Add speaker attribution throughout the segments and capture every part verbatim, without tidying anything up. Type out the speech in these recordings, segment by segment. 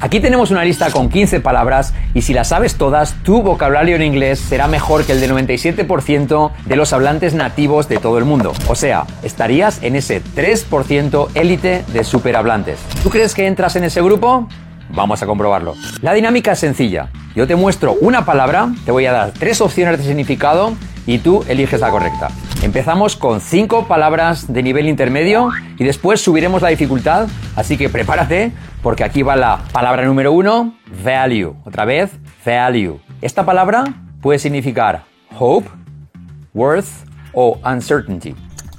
Speaker 1: Aquí tenemos una lista con quince palabras y si las sabes todas, tu vocabulario en inglés será mejor que el del noventa y siete por ciento de los hablantes nativos de todo el mundo. O sea, estarías en ese tres por ciento élite de superhablantes. ¿Tú crees que entras en ese grupo? Vamos a comprobarlo. La dinámica es sencilla. Yo te muestro una palabra, te voy a dar tres opciones de significado y tú eliges la correcta. Empezamos con cinco palabras de nivel intermedio y después subiremos la dificultad, así que prepárate porque aquí va la palabra número uno, value. Otra vez, value. Esta palabra puede significar hope, worth o uncertainty.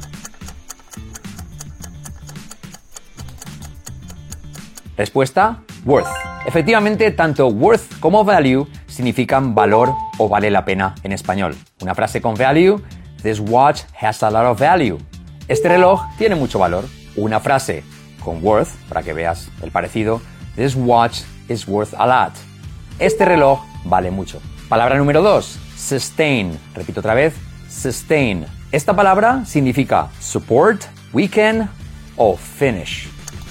Speaker 1: Respuesta, worth. Efectivamente, tanto worth como value significan valor o vale la pena en español. Una frase con value, this watch has a lot of value. Este reloj tiene mucho valor. Una frase con worth, para que veas el parecido, this watch is worth a lot. Este reloj vale mucho. Palabra número dos, sustain. Repito otra vez, sustain. Esta palabra significa support, weaken o finish.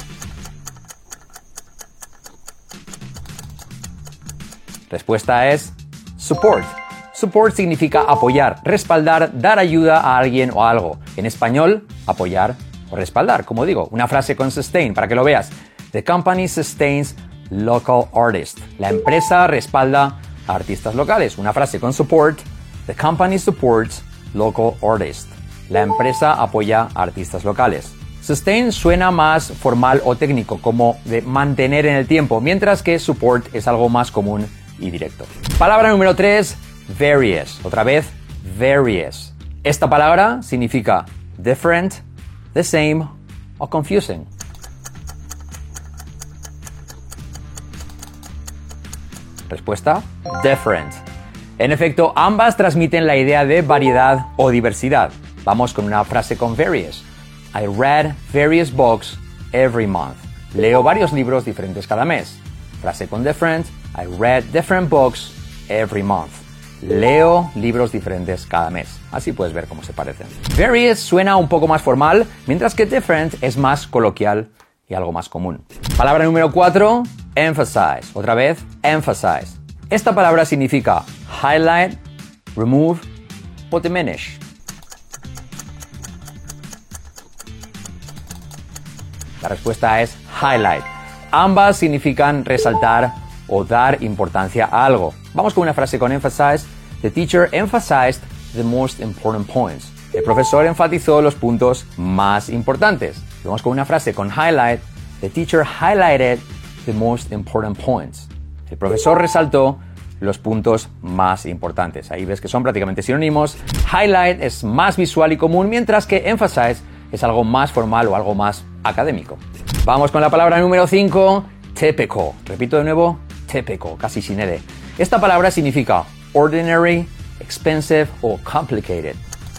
Speaker 1: Respuesta es support. Support significa apoyar, respaldar, dar ayuda a alguien o a algo. En español, apoyar o respaldar, como digo. Una frase con sustain, para que lo veas. The company sustains local artists. La empresa respalda a artistas locales. Una frase con support. The company supports local artists. La empresa apoya a artistas locales. Sustain suena más formal o técnico, como de mantener en el tiempo, mientras que support es algo más común y directo. Palabra número tres, various. Otra vez, various. Esta palabra significa different, the same o confusing. Respuesta, different. En efecto, ambas transmiten la idea de variedad o diversidad. Vamos con una frase con various. I read various books every month. Leo varios libros diferentes cada mes. Frase con different. I read different books every month. Leo libros diferentes cada mes. Así puedes ver cómo se parecen. Various suena un poco más formal, mientras que different es más coloquial y algo más común. Palabra número cuatro, emphasize. Otra vez, emphasize. Esta palabra significa highlight, remove o diminish. La respuesta es highlight. Ambas significan resaltar o dar importancia a algo. Vamos con una frase con emphasize. The teacher emphasized the most important points. El profesor enfatizó los puntos más importantes. Vamos con una frase con highlight. The teacher highlighted the most important points. El profesor resaltó los puntos más importantes. Ahí ves que son prácticamente sinónimos. Highlight es más visual y común, mientras que emphasize es algo más formal o algo más académico. Vamos con la palabra número cinco, typical. Repito de nuevo, typical, casi sin ed. Esta palabra significa ordinary, expensive o complicated.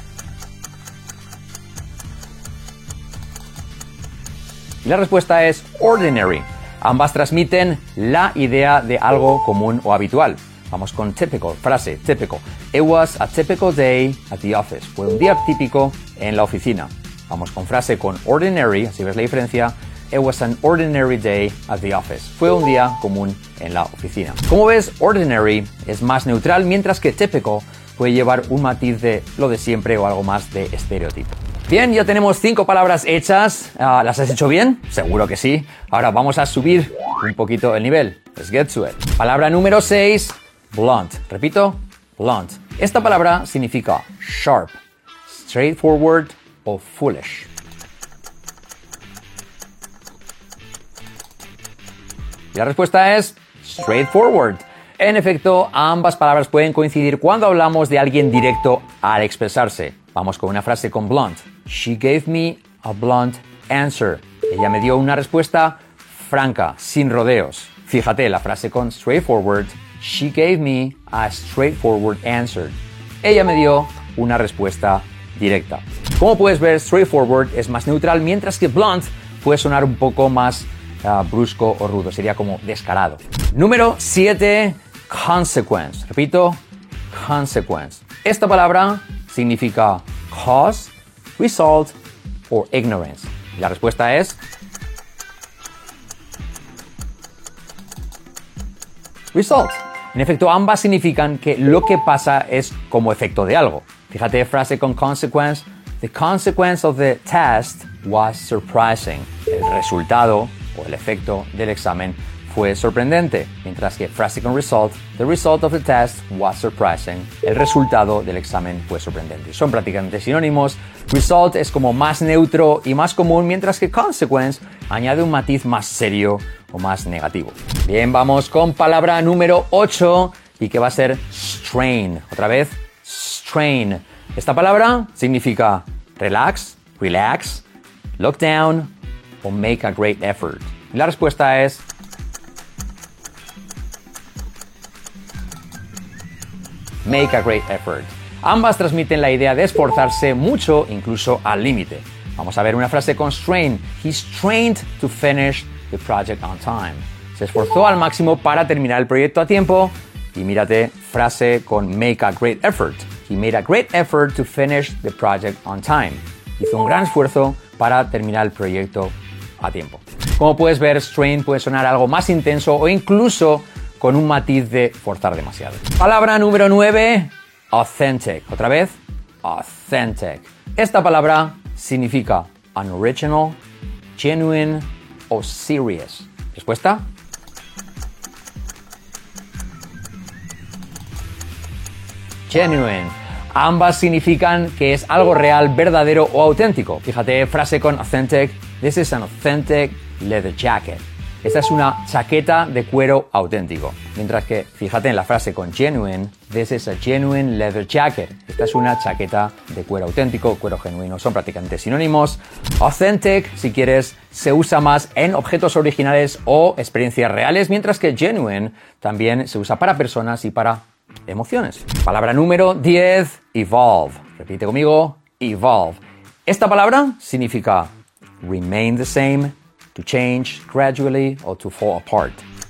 Speaker 1: Y la respuesta es ordinary. Ambas transmiten la idea de algo común o habitual. Vamos con typical, frase, typical. It was a typical day at the office. Fue un día típico en la oficina. Vamos con frase con ordinary, así ves la diferencia. It was an ordinary day at the office. Fue un día común en la oficina. Como ves, ordinary es más neutral, mientras que typical puede llevar un matiz de lo de siempre o algo más de estereotipo. Bien, ya tenemos cinco palabras hechas. Uh, ¿Las has hecho bien? Seguro que sí. Ahora vamos a subir un poquito el nivel. Let's get to it. Palabra número seis, blunt. Repito, blunt. Esta palabra significa sharp, straightforward o foolish. Y la respuesta es straightforward. En efecto, ambas palabras pueden coincidir cuando hablamos de alguien directo al expresarse. Vamos con una frase con blunt. She gave me a blunt answer. Ella me dio una respuesta franca, sin rodeos. Fíjate, la frase con straightforward. She gave me a straightforward answer. Ella me dio una respuesta directa. Como puedes ver, straightforward es más neutral, mientras que blunt puede sonar un poco más uh, brusco o rudo. Sería como descarado. Número siete, consequence. Repito, consequence. Esta palabra significa cause, result o ignorance. Y la respuesta es result. En efecto, ambas significan que lo que pasa es como efecto de algo. Fíjate, frase con consequence. The consequence of the test was surprising. El resultado o el efecto del examen fue sorprendente. Mientras que frase con result. The result of the test was surprising. El resultado del examen fue sorprendente. Son prácticamente sinónimos. Result es como más neutro y más común, mientras que consequence añade un matiz más serio o más negativo. Bien, vamos con palabra número ocho y que va a ser strain. Otra vez, strain. Esta palabra significa relax, relax, look down o make a great effort. Y la respuesta es make a great effort. Ambas transmiten la idea de esforzarse mucho, incluso al límite. Vamos a ver una frase con strain. He strained to finish the project on time. Se esforzó al máximo para terminar el proyecto a tiempo. Y mírate, frase con make a great effort. He made a great effort to finish the project on time. Hizo un gran esfuerzo para terminar el proyecto a tiempo. Como puedes ver, strain puede sonar algo más intenso o incluso con un matiz de forzar demasiado. Palabra número nueve, authentic. Otra vez, authentic. Esta palabra significa unoriginal, genuine o serious. ¿Respuesta? Genuine. Ambas significan que es algo real, verdadero o auténtico. Fíjate, frase con authentic. This is an authentic leather jacket. Esta es una chaqueta de cuero auténtico. Mientras que, fíjate en la frase con genuine. This is a genuine leather jacket. Esta es una chaqueta de cuero auténtico, cuero genuino. Son prácticamente sinónimos. Authentic, si quieres, se usa más en objetos originales o experiencias reales, mientras que genuine también se usa para personas y para emociones. Palabra número diez, evolve. Repite conmigo, evolve. Esta palabra significa remain the same, to change gradually or to fall apart.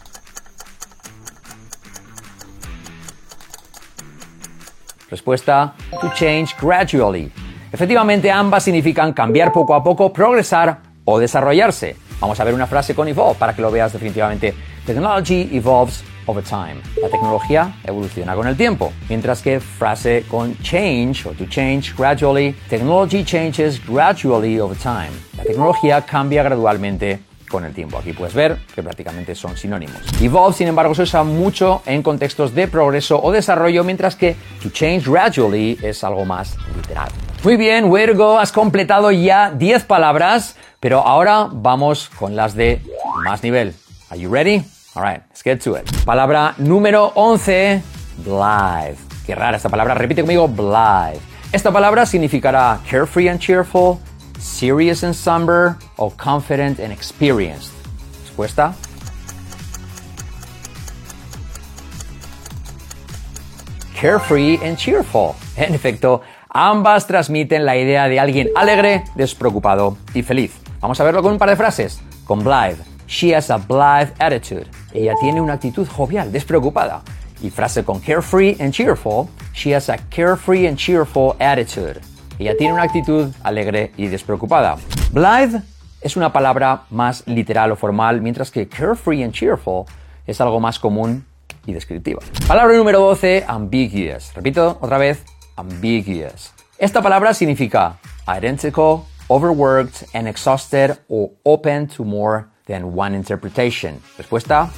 Speaker 1: Respuesta, to change gradually. Efectivamente, ambas significan cambiar poco a poco, progresar o desarrollarse. Vamos a ver una frase con evolve para que lo veas definitivamente. Technology evolves over time. La tecnología evoluciona con el tiempo. Mientras que frase con change o to change gradually. Technology changes gradually over time. La tecnología cambia gradualmente con el tiempo. Aquí puedes ver que prácticamente son sinónimos. Evolve, sin embargo, se usa mucho en contextos de progreso o desarrollo, mientras que to change gradually es algo más literal. Muy bien, way to go. Has completado ya diez palabras, pero ahora vamos con las de más nivel. Are you ready? All right, let's get to it. Palabra número once, blithe. Qué rara esta palabra, repite conmigo, blithe. Esta palabra significará carefree and cheerful, serious and somber, o confident and experienced. ¿Respuesta? Carefree and cheerful. En efecto, ambas transmiten la idea de alguien alegre, despreocupado y feliz. Vamos a verlo con un par de frases. Con blithe. She has a blithe attitude. Ella tiene una actitud jovial, despreocupada. Y frase con carefree and cheerful. She has a carefree and cheerful attitude. Ella tiene una actitud alegre y despreocupada. Blithe es una palabra más literal o formal, mientras que carefree and cheerful es algo más común y descriptiva. Palabra número doce, ambiguous. Repito otra vez, ambiguous. Esta palabra significa identical, overworked and exhausted or open to more than one interpretation. Respuesta.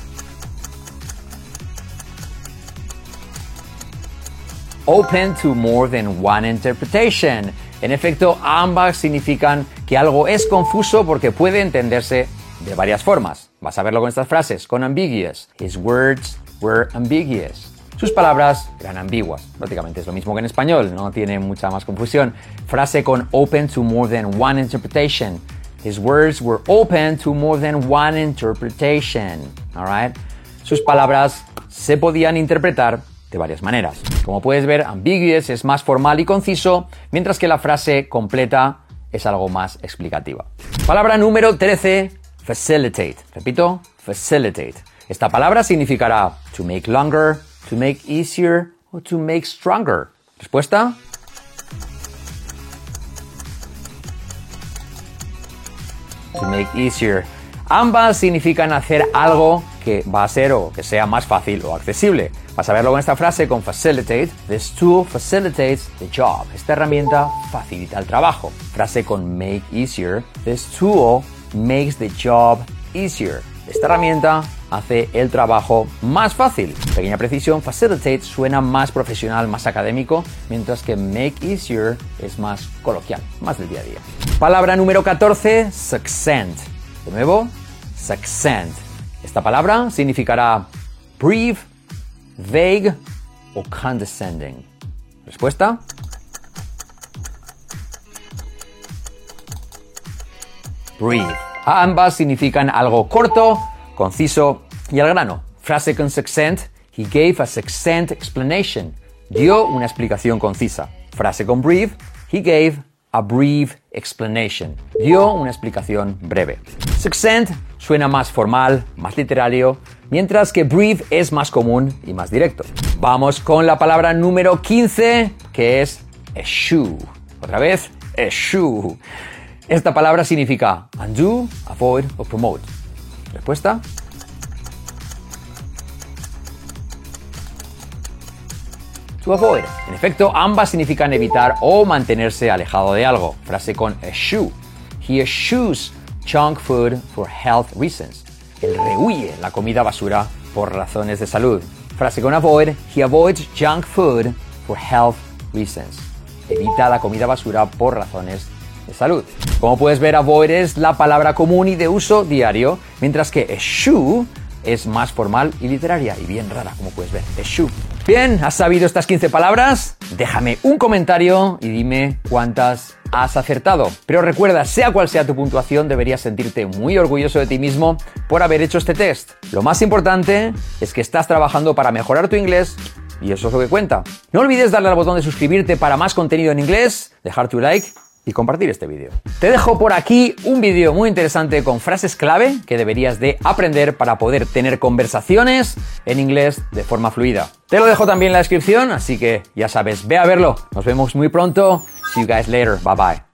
Speaker 1: Open to more than one interpretation. En efecto, ambas significan que algo es confuso porque puede entenderse de varias formas. Vas a verlo con estas frases, con ambiguous. His words were ambiguous. Sus palabras eran ambiguas. Prácticamente es lo mismo que en español, no tiene mucha más confusión. Frase con open to more than one interpretation. His words were open to more than one interpretation. All right? Sus palabras se podían interpretar de varias maneras. Como puedes ver, ambiguous es más formal y conciso, mientras que la frase completa es algo más explicativa. Palabra número trece, facilitate. Repito, facilitate. Esta palabra significará to make longer, to make easier o to make stronger. ¿Respuesta? To make easier. Ambas significan hacer algo que que va a ser o que sea más fácil o accesible. Vas a verlo con esta frase, con facilitate. This tool facilitates the job. Esta herramienta facilita el trabajo. Frase con make easier. This tool makes the job easier. Esta herramienta hace el trabajo más fácil. Pequeña precisión, facilitate suena más profesional, más académico, mientras que make easier es más coloquial, más del día a día. Palabra número catorce, succinct. De nuevo, succinct. Esta palabra significará brief, vague o condescending. Respuesta. Brief. Ambas significan algo corto, conciso y al grano. Frase con succinct. He gave a succinct explanation. Dio una explicación concisa. Frase con brief. He gave a brief explanation. Dio una explicación breve. Succinct suena más formal, más literario, mientras que brief es más común y más directo. Vamos con la palabra número quince, que es eschew. Otra vez, eschew. Esta palabra significa undo, avoid o promote. Respuesta. To avoid. En efecto, ambas significan evitar o mantenerse alejado de algo. Frase con eschew. He eschews junk food for health reasons. Él rehuye la comida basura por razones de salud. Frase con avoid. He avoids junk food for health reasons. Evita la comida basura por razones de salud. Como puedes ver, avoid es la palabra común y de uso diario, mientras que eschew es más formal y literaria y bien rara, como puedes ver. Eschew. Bien, ¿has sabido estas quince palabras? Déjame un comentario y dime cuántas has acertado. Pero recuerda, sea cual sea tu puntuación, deberías sentirte muy orgulloso de ti mismo por haber hecho este test. Lo más importante es que estás trabajando para mejorar tu inglés y eso es lo que cuenta. No olvides darle al botón de suscribirte para más contenido en inglés, dejar tu like y compartir este vídeo. Te dejo por aquí un vídeo muy interesante con frases clave que deberías de aprender para poder tener conversaciones en inglés de forma fluida. Te lo dejo también en la descripción, así que ya sabes, ve a verlo. Nos vemos muy pronto. See you guys later. Bye bye.